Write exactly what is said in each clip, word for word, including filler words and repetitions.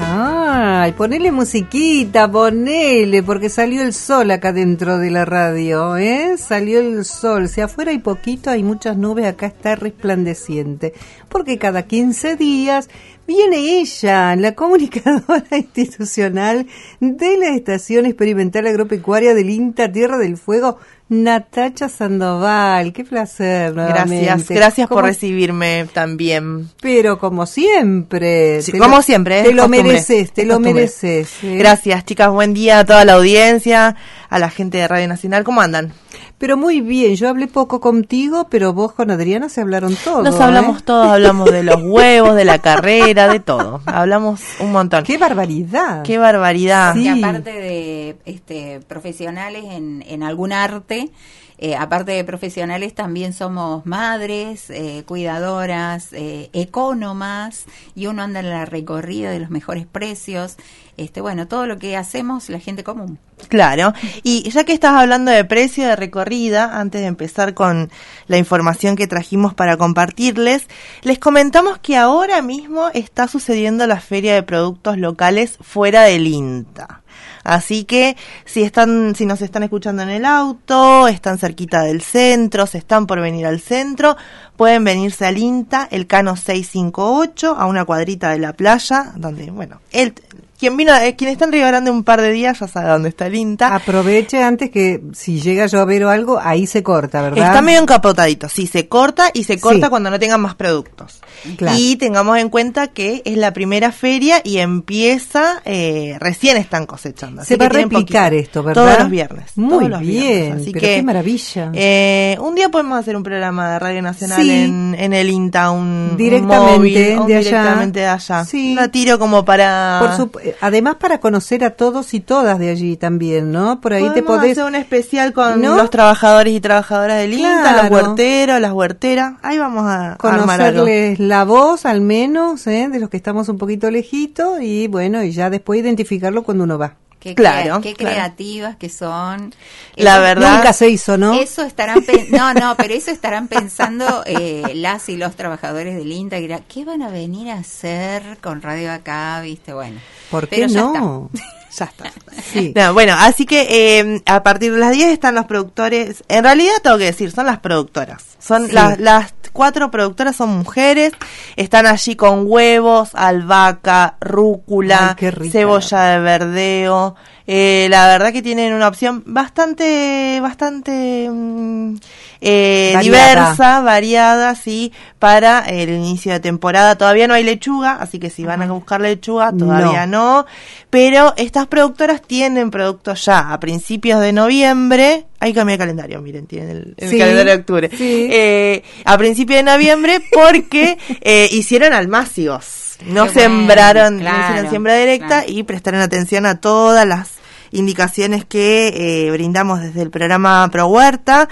Ay, ponele musiquita, ponele, porque salió el sol acá dentro de la radio, ¿eh? Salió el sol. Si afuera hay poquito, hay muchas nubes, acá está resplandeciente. Porque cada quince días viene ella, la comunicadora institucional de la Estación Experimental Agropecuaria del INTA Tierra del Fuego, Natacha Sandoval. Qué placer, nuevamente. Gracias, gracias ¿Cómo? por recibirme también. Pero como siempre. Sí, como lo, siempre. Te lo costumbre, mereces, te lo costumbre. mereces. ¿eh? Gracias, chicas. Buen día a toda la audiencia, a la gente de Radio Nacional. ¿Cómo andan? Pero muy bien, yo hablé poco contigo, pero vos con Adriana se hablaron todos. Nos hablamos ¿eh? todos, hablamos de los huevos, de la carrera, de todo. Hablamos un montón. ¡Qué barbaridad! ¡Qué barbaridad! Sí. Que aparte de este, profesionales en, en algún arte, eh, aparte de profesionales también somos madres, eh, cuidadoras, eh, ecónomas, y uno anda en la recorrida de los mejores precios. Este, bueno, todo lo que hacemos la gente común. Claro, y ya que estás hablando de precio de recorrida, antes de empezar con la información que trajimos para compartirles, les comentamos que ahora mismo está sucediendo la Feria de Productos Locales fuera del INTA. Así que si están, si nos están escuchando en el auto, están cerquita del centro, se están por venir al centro, pueden venirse al INTA, el Cano seiscientos cincuenta y ocho, a una cuadrita de la playa, donde, bueno, él... Quien vino, eh, quien está en Río Grande un par de días ya sabe dónde está el INTA. Aproveche antes que si llega a llover o algo, ahí se corta, ¿verdad? Está medio encapotadito, sí, se corta y se corta Sí. cuando no tengan más productos. Claro. Y tengamos en cuenta que es la primera feria y empieza, eh, recién están cosechando. Así Se va que a tienen replicar poquito. esto, ¿verdad? Todos los viernes. Muy todos los bien, viernes. Así pero que, qué maravilla. Eh, un día podemos hacer un programa de Radio Nacional Sí. en, en el INTA, un, Directamente un móvil, un de allá. directamente de allá. Sí. La tiro como para... Por su, además para conocer a todos y todas de allí también, ¿no? Por ahí te Podemos podés... hacer un especial con ¿no? los trabajadores y trabajadoras del INTA, Claro. los huerteros, las huerteras. Ahí vamos a armar algo. conocerles la voz al menos, ¿eh? De los que estamos un poquito lejitos y bueno, y ya después identificarlo cuando uno va. Qué, Claro, crea- qué claro. creativas que son. La Eso- verdad. Nunca se hizo, ¿no? Eso estarán pen- no, no, pero eso estarán pensando eh, las y los trabajadores del INTA, que dirán, ¿qué van a venir a hacer con Radio acá? ¿Viste? Bueno. ¿Por qué pero ya no? Ya está. Sí. No, bueno, así que eh, a partir de las diez están los productores. En realidad tengo que decir, son las productoras. Son Sí. las, las cuatro productoras son mujeres. Están allí con huevos, albahaca, rúcula, Ay, qué rica. cebolla de verdeo. Eh, la verdad que tienen una opción bastante, bastante mm, eh, Variada. diversa, variada, sí, para el inicio de temporada. Todavía no hay lechuga, así que si van a buscar lechuga, todavía no. Pero estas productoras tienen productos ya a principios de noviembre. Ahí cambié el calendario, miren, tienen el, el Sí, calendario de octubre. sí. Eh, a principios de noviembre porque eh, hicieron almácigos. No Qué sembraron, bueno, no hicieron claro, siembra directa claro. y prestaron atención a todas las indicaciones que eh, brindamos desde el programa Pro Huerta.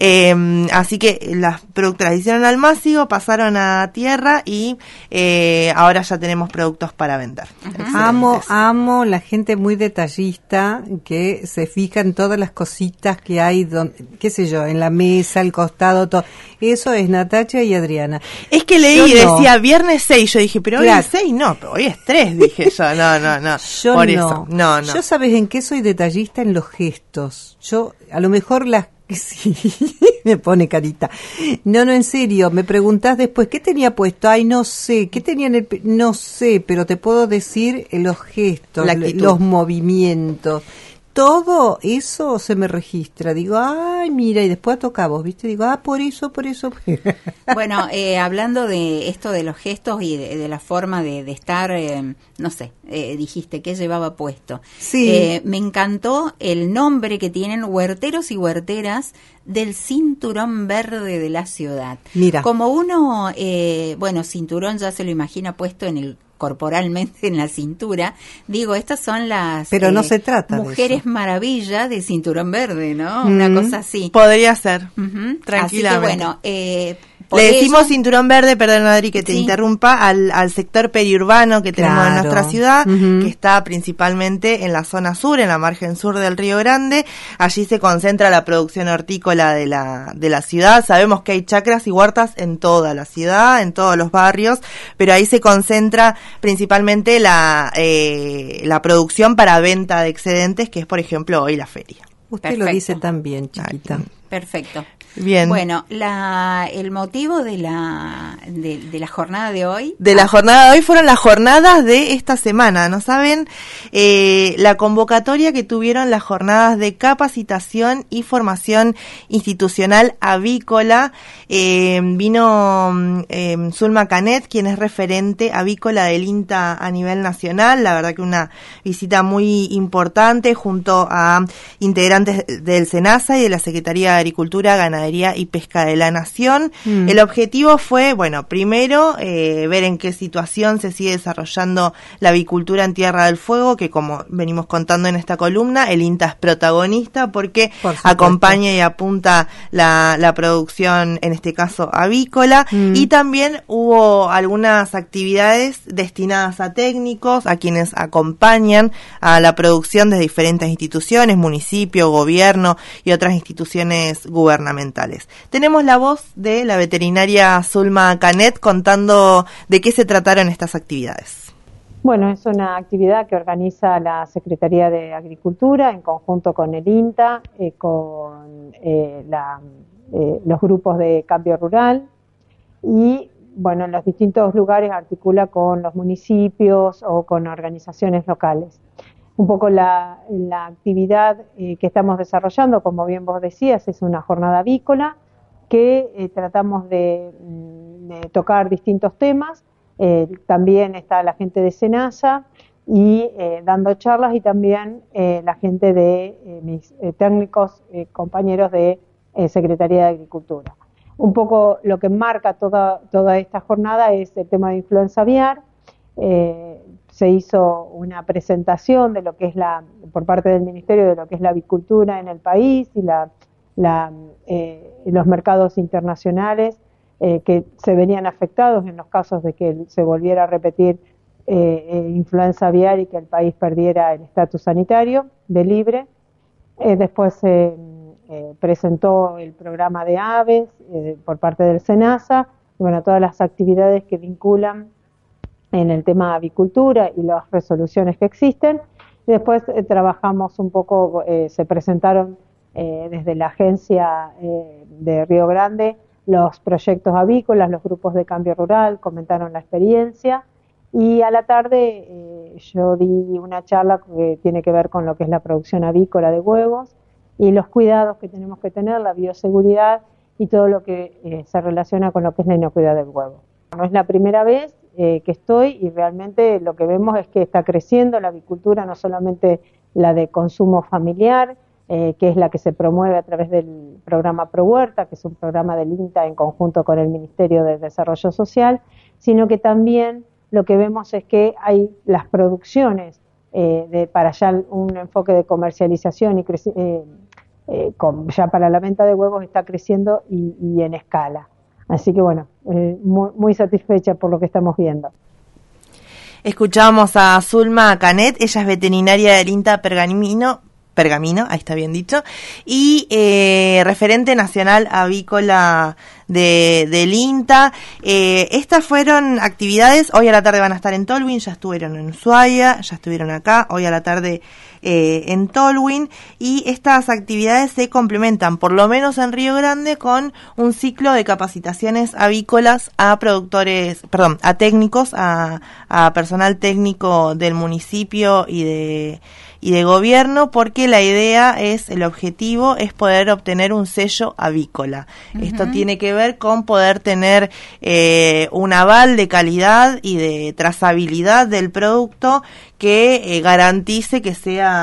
Eh, así que las productoras hicieron almácigo, pasaron a tierra y eh, ahora ya tenemos productos para vender. Amo, Excelentes. amo la gente muy detallista que se fija en todas las cositas que hay, don, qué sé yo, en la mesa, al costado, todo. Eso es Natacha y Adriana. Es que leí Yo y no. decía viernes seis, yo dije, pero Claro. hoy es seis, no, pero hoy es tres, dije yo, no, no, no. Yo Por no. eso, no, no. Yo sabes en qué soy detallista en los gestos. Yo, a lo mejor las sí, me pone carita. No, no, en serio, me preguntás después, ¿qué tenía puesto? Ay, no sé, ¿qué tenía en el pe- no sé, pero te puedo decir eh, los gestos, La le- actitud. los movimientos. Todo eso se me registra. Digo, ay, mira, y después toca vos, ¿viste? Digo, ah, por eso, por eso. Bueno, eh, hablando de esto de los gestos y de, de la forma de, de estar, eh, no sé, eh, dijiste que llevaba puesto. Sí. Eh, me encantó el nombre que tienen huerteros y huerteras del cinturón verde de la ciudad. Mira. Como uno, eh, bueno, cinturón ya se lo imagina puesto en el corporalmente en la cintura, digo, estas son las Pero no se trata de mujeres eso. maravilla de cinturón verde, ¿no? Una Mm. cosa así. Podría ser, Ujú. Así que tranquilamente. bueno, eh, Le decimos eso, cinturón verde, perdón Adri que te sí. interrumpa, al, al sector periurbano que tenemos claro. en nuestra ciudad, uh-huh. que está principalmente en la zona sur, en la margen sur del Río Grande. Allí se concentra la producción hortícola de la, de la ciudad. Sabemos que hay chacras y huertas en toda la ciudad, en todos los barrios, pero ahí se concentra principalmente la, eh, la producción para venta de excedentes, que es por ejemplo hoy la feria. Usted Perfecto. Lo dice también, chiquita. Perfecto. Bien. Bueno, la, el motivo de la de, de la jornada de hoy. De ah. la jornada de hoy fueron las jornadas de esta semana, ¿no saben? Eh, la convocatoria que tuvieron las jornadas de capacitación y formación institucional avícola. Eh, vino eh, Zulma Canet, quien es referente avícola del INTA a nivel nacional. La verdad que una visita muy importante junto a integrantes del SENASA y de la Secretaría de Agricultura, Ganadería y Pesca de la Nación. Mm. El objetivo fue, bueno, primero eh, ver en qué situación se sigue desarrollando la avicultura en Tierra del Fuego, que como venimos contando en esta columna, el INTA es protagonista porque Por acompaña y apunta la, la producción, en este caso avícola, mm. y también hubo algunas actividades destinadas a técnicos, a quienes acompañan a la producción de diferentes instituciones, municipio, gobierno y otras instituciones gubernamentales. Tenemos la voz de la veterinaria Zulma Canet contando de qué se trataron estas actividades. Bueno, es una actividad que organiza la Secretaría de Agricultura en conjunto con el INTA, eh, con eh, la, eh, los grupos de cambio rural y, bueno, en los distintos lugares articula con los municipios o con organizaciones locales. Un poco la, la actividad eh, que estamos desarrollando, como bien vos decías, es una jornada avícola que eh, tratamos de, de tocar distintos temas. Eh, también está la gente de SENASA y eh, dando charlas y también eh, la gente de eh, mis eh, técnicos, eh, compañeros de eh, Secretaría de Agricultura. Un poco lo que marca toda, toda esta jornada es el tema de influenza aviar. Eh, se hizo una presentación de lo que es la, por parte del Ministerio, de lo que es la avicultura en el país y la, la, eh, los mercados internacionales eh, que se venían afectados en los casos de que se volviera a repetir eh, eh, influenza aviar y que el país perdiera el estatus sanitario de libre. Eh, después se eh, eh, presentó el programa de aves eh, por parte del SENASA, y bueno, todas las actividades que vinculan en el tema de avicultura y las resoluciones que existen. Y después eh, trabajamos un poco, eh, se presentaron eh, desde la agencia eh, de Río Grande los proyectos avícolas, los grupos de cambio rural, comentaron la experiencia, y a la tarde eh, yo di una charla que tiene que ver con lo que es la producción avícola de huevos y los cuidados que tenemos que tener, la bioseguridad y todo lo que eh, se relaciona con lo que es la inocuidad del huevo. No es la primera vez Eh, que estoy y realmente lo que vemos es que está creciendo la avicultura, no solamente la de consumo familiar, eh, que es la que se promueve a través del programa Pro Huerta, que es un programa del INTA en conjunto con el Ministerio de Desarrollo Social, sino que también lo que vemos es que hay las producciones eh, de, para ya un enfoque de comercialización y creci- eh, eh, con, ya para la venta de huevos está creciendo y, y en escala. Así que bueno, eh, muy, muy satisfecha por lo que estamos viendo. Escuchamos a Zulma Canet, ella es veterinaria del INTA Pergamino, Pergamino, ahí está bien dicho, y eh, referente nacional avícola de, del INTA. Eh, estas fueron actividades, hoy a la tarde van a estar en Tolwyn, ya estuvieron en Ushuaia, ya estuvieron acá, hoy a la tarde eh, en Tolwyn, y estas actividades se complementan, por lo menos en Río Grande, con un ciclo de capacitaciones avícolas a productores, perdón, a técnicos, a, a personal técnico del municipio y de y de gobierno, porque la idea es, el objetivo es poder obtener un sello avícola. Uh-huh. Esto tiene que ver con poder tener eh, un aval de calidad y de trazabilidad del producto que eh, garantice que sea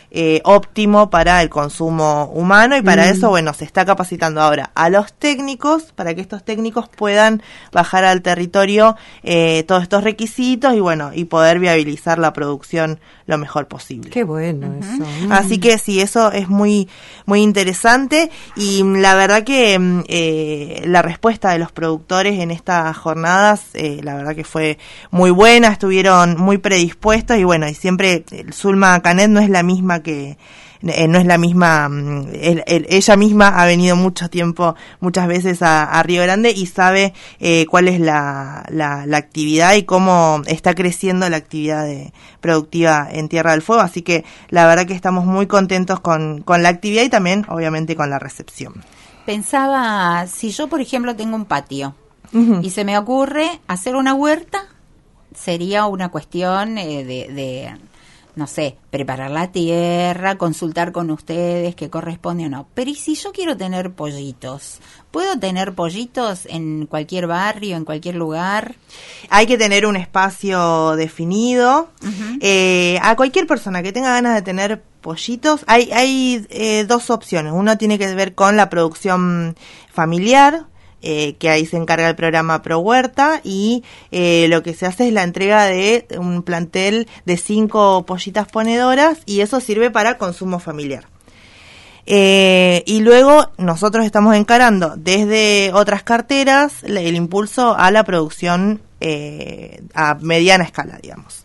eh, óptimo para el consumo humano, y para Mm. eso, bueno, se está capacitando ahora a los técnicos para que estos técnicos puedan bajar al territorio eh, todos estos requisitos y bueno, y poder viabilizar la producción lo mejor posible. Qué bueno Ujú. eso. Mm. Así que sí, eso es muy muy interesante, y mm, la verdad que mm, eh, la respuesta de los productores en estas jornadas, eh, la verdad que fue muy buena, estuvieron muy predispuestos, y bueno, y siempre el Zulma Canet no es la misma que eh, no es la misma, mm, el- el- ella misma ha venido mucho tiempo, muchas veces a, a Río Grande, y sabe eh, cuál es la, la, la actividad y cómo está creciendo la actividad de, productiva en Tierra del Fuego, así que la verdad que estamos muy contentos con, con la actividad y también obviamente con la recepción. Pensaba, si yo por ejemplo tengo un patio Ujú. y se me ocurre hacer una huerta, sería una cuestión eh, de, de, no sé, preparar la tierra, consultar con ustedes qué corresponde o no. Pero ¿y si yo quiero tener pollitos? ¿Puedo tener pollitos en cualquier barrio, en cualquier lugar? Hay que tener un espacio definido. Ujú. Eh, a cualquier persona que tenga ganas de tener pollitos, hay, hay eh, dos opciones. Uno tiene que ver con la producción familiar, eh, que ahí se encarga el programa Pro Huerta, y eh, lo que se hace es la entrega de un plantel de cinco pollitas ponedoras, y eso sirve para consumo familiar. Eh, y luego nosotros estamos encarando desde otras carteras el, el impulso a la producción eh, a mediana escala, digamos.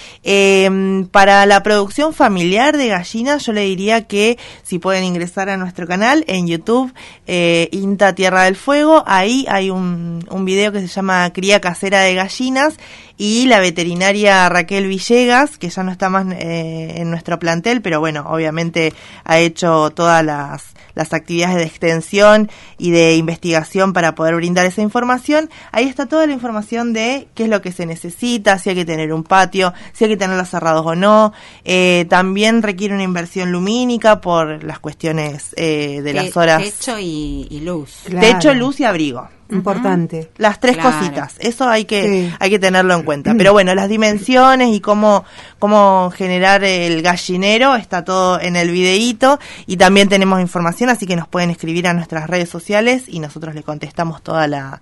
Eh, para la producción familiar de gallinas, yo le diría que si pueden ingresar a nuestro canal en YouTube, eh, INTA Tierra del Fuego, ahí hay un, un video que se llama Cría Casera de Gallinas, y la veterinaria Raquel Villegas, que ya no está más eh, en nuestro plantel, pero bueno, obviamente ha hecho todas las, las actividades de extensión y de investigación para poder brindar esa información. Ahí está toda la información de qué es lo que se necesita, si hay que tener un patio, si hay que tenerlos cerrados o no. Eh, también requiere una inversión lumínica por las cuestiones eh, de Te- las horas. Techo y, y luz. Claro. Techo, luz y abrigo. Importante. Las tres Claro. cositas, eso hay que Sí. hay que tenerlo en cuenta. Pero bueno, las dimensiones y cómo cómo generar el gallinero está todo en el videíto, y también tenemos información, así que nos pueden escribir a nuestras redes sociales y nosotros le contestamos toda la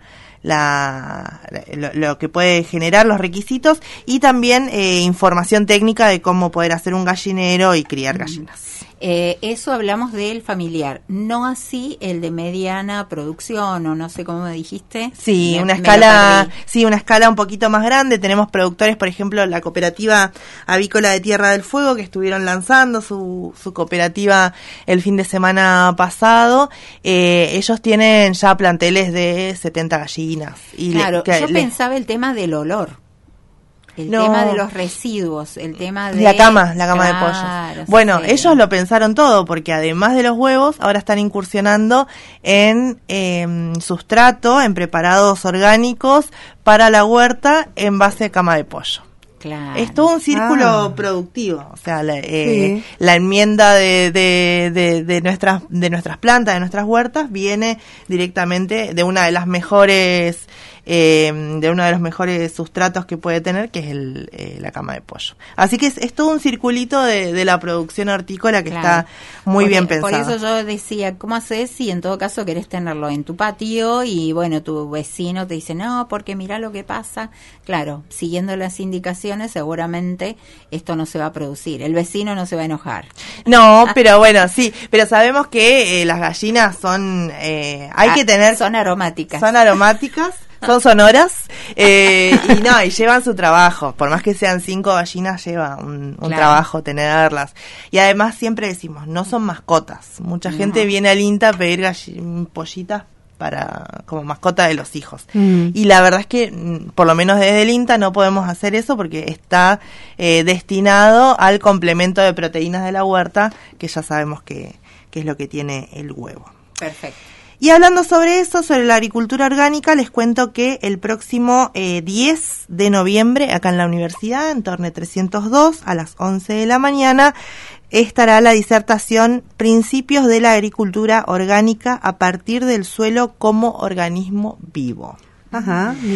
la lo, lo que puede generar, los requisitos, y también eh, información técnica de cómo poder hacer un gallinero y criar gallinas. Eh, eso hablamos del familiar, no así el de mediana producción, o no sé cómo me dijiste. Sí, Me- una me lo escala, perdí. sí, una escala un poquito más grande. Tenemos productores, por ejemplo, la cooperativa avícola de Tierra del Fuego, que estuvieron lanzando su, su cooperativa el fin de semana pasado. Eh, ellos tienen ya planteles de setenta gallinas. Y le- Claro, que yo le- pensaba el tema del olor, el No. tema de los residuos, el tema de... La cama, la cama de Claro, pollos. sí, Bueno, sí. ellos lo pensaron todo, porque además de los huevos, ahora están incursionando en eh, sustrato, en preparados orgánicos para la huerta en base a cama de pollo. Claro. Es todo un círculo Ah. productivo, o sea, la, eh, Sí. la enmienda de, de, de, de nuestras de nuestras plantas, de nuestras huertas, viene directamente de una de las mejores eh, de uno de los mejores sustratos que puede tener, que es el, eh, la cama de pollo. Así que es, es todo un circulito de, de la producción hortícola que Claro. está muy Por- bien Por pensado. eso yo decía, ¿cómo haces si en todo caso querés tenerlo en tu patio y bueno, tu vecino te dice, no, porque mira lo que pasa? Claro, siguiendo las indicaciones seguramente esto no se va a producir, el vecino no se va a enojar. No, pero bueno, sí, pero sabemos que eh, las gallinas son, eh, hay Ah, que tener... Son aromáticas. Son aromáticas, son sonoras, eh, y no, y llevan su trabajo. Por más que sean cinco gallinas, lleva un, un Claro. trabajo tenerlas. Y además siempre decimos, no son mascotas. Mucha No. gente viene al INTA a pedir galli- pollitas para como mascota de los hijos. Mm. Y la verdad es que, mm, por lo menos desde el INTA, no podemos hacer eso porque está eh, destinado al complemento de proteínas de la huerta, que ya sabemos que, que es lo que tiene el huevo. Perfecto. Y hablando sobre eso, sobre la agricultura orgánica, les cuento que el próximo eh, diez de noviembre, acá en la universidad, en Torne trescientos dos, a las once de la mañana, estará la disertación Principios de la agricultura orgánica a partir del suelo como organismo vivo. Ajá, mira.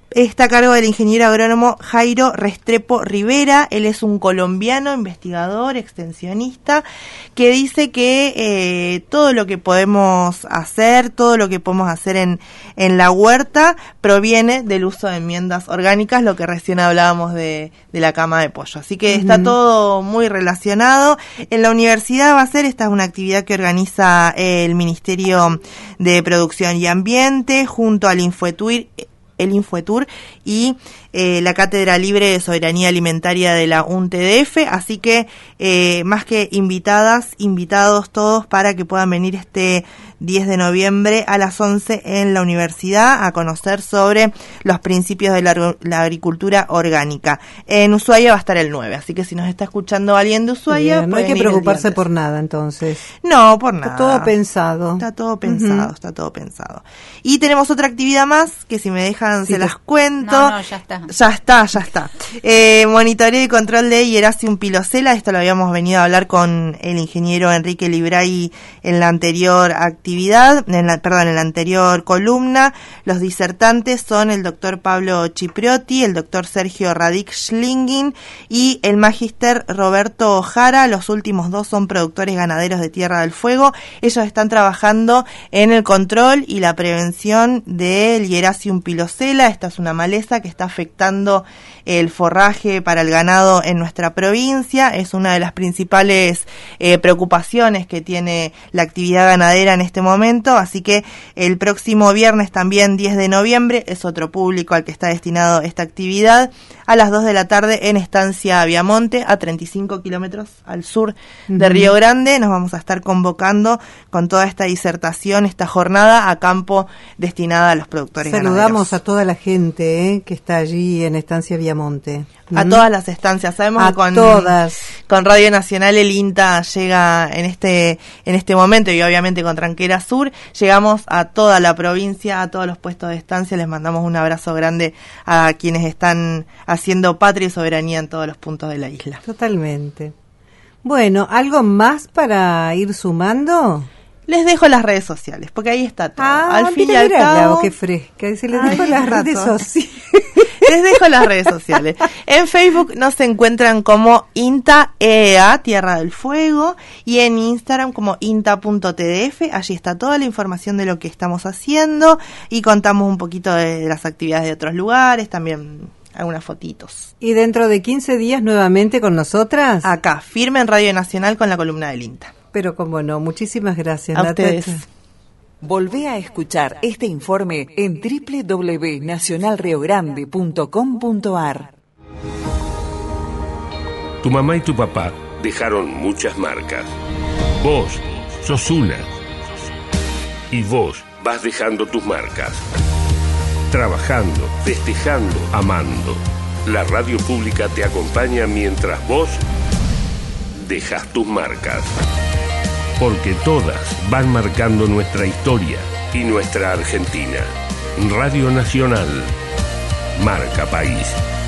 está a cargo del ingeniero agrónomo Jairo Restrepo Rivera. Él es un colombiano, investigador, extensionista, que dice que eh, todo lo que podemos hacer, todo lo que podemos hacer en, en la huerta proviene del uso de enmiendas orgánicas, lo que recién hablábamos de, de la cama de pollo. Así que uh-huh. está todo muy relacionado. En la universidad va a ser, esta es una actividad que organiza el Ministerio de Producción y Ambiente junto al Infoetur, el Infoetur y eh, la Cátedra Libre de Soberanía Alimentaria de la U N T D F, así que eh, más que invitadas, invitados todos para que puedan venir este diez de noviembre a las once en la universidad a conocer sobre los principios de la, la agricultura orgánica. En Ushuaia va a estar el nueve, así que si nos está escuchando alguien de Ushuaia... Bien, no hay que preocuparse por nada entonces. No, por nada. Está todo pensado. Está todo pensado, uh-huh. está todo pensado. Y tenemos otra actividad más que si me dejan sí, se las cuento. No, no, ya está. Ya está, ya está. Eh, monitoreo y control de Hieracium pilosela, esto lo habíamos venido a hablar con el ingeniero Enrique Libray en la anterior actividad, en la, perdón, en la anterior columna. Los disertantes son el doctor Pablo Cipriotti, el doctor Sergio Radic Schlingin y el magíster Roberto Ojara. Los últimos dos son productores ganaderos de Tierra del Fuego. Ellos están trabajando en el control y la prevención del Hieracium pilosela. Esta es una maleza que está afectando el forraje para el ganado en nuestra provincia. Es una de las principales eh, preocupaciones que tiene la actividad ganadera en este momento, así que el próximo viernes también diez de noviembre es otro público al que está destinado esta actividad, a las dos de la tarde en Estancia Viamonte, a treinta y cinco kilómetros al sur uh-huh. de Río Grande. Nos vamos a estar convocando con toda esta disertación, esta jornada a campo destinada a los productores Saludamos ganaderos. Saludamos a toda la gente eh, que está allí en Estancia Viamonte. A ¿Mm? todas las estancias. Sabemos a que con, todas. con Radio Nacional el INTA llega en este en este momento y obviamente con Tranquera Sur. Llegamos a toda la provincia, a todos los puestos de estancia. Les mandamos un abrazo grande a quienes están haciendo patria y soberanía en todos los puntos de la isla. Totalmente. Bueno, ¿algo más para ir sumando? Les dejo las redes sociales, porque ahí está todo. Ah, al fin mira, y al mira, cabo... qué fresca. Se les dejo las redes sociales. Les dejo las redes sociales. En Facebook nos encuentran como INTA E A, Tierra del Fuego, y en Instagram como inta punto t d f. Allí está toda la información de lo que estamos haciendo y contamos un poquito de las actividades de otros lugares, también algunas fotitos. ¿Y dentro de quince días nuevamente con nosotras? Acá, firme en Radio Nacional con la columna del INTA. Pero cómo no, muchísimas gracias. A ustedes. Volvé a escuchar este informe en doble u doble u doble u punto nacional rio grande punto com punto a r. Tu mamá y tu papá dejaron muchas marcas. Vos sos una. Y vos vas dejando tus marcas. Trabajando, festejando, amando. La radio pública te acompaña mientras vos dejas tus marcas. Porque todas van marcando nuestra historia y nuestra Argentina. Radio Nacional. Marca País.